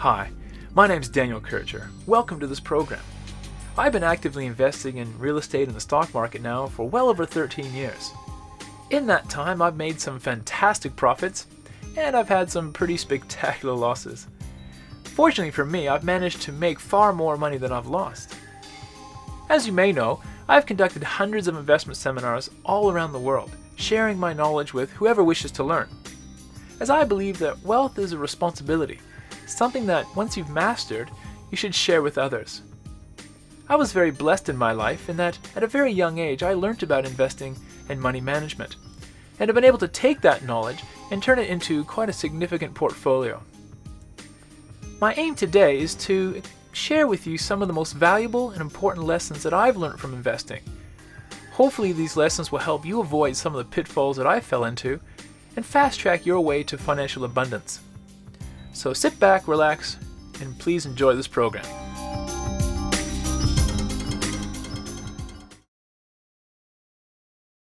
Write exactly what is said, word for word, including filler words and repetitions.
Hi, my name's Daniel Kircher. Welcome to this program. I've been actively investing in real estate and the stock market now for well over thirteen years. In that time, I've made some fantastic profits, and I've had some pretty spectacular losses. Fortunately for me, I've managed to make far more money than I've lost. As you may know, I've conducted hundreds of investment seminars all around the world, sharing my knowledge with whoever wishes to learn. As I believe that wealth is a responsibility, something that once you've mastered, you should share with others. I was very blessed in my life in that at a very young age I learnt about investing and money management, and have been able to take that knowledge and turn it into quite a significant portfolio. My aim today is to share with you some of the most valuable and important lessons that I've learned from investing. Hopefully these lessons will help you avoid some of the pitfalls that I fell into and fast track your way to financial abundance. So sit back, relax, and please enjoy this program.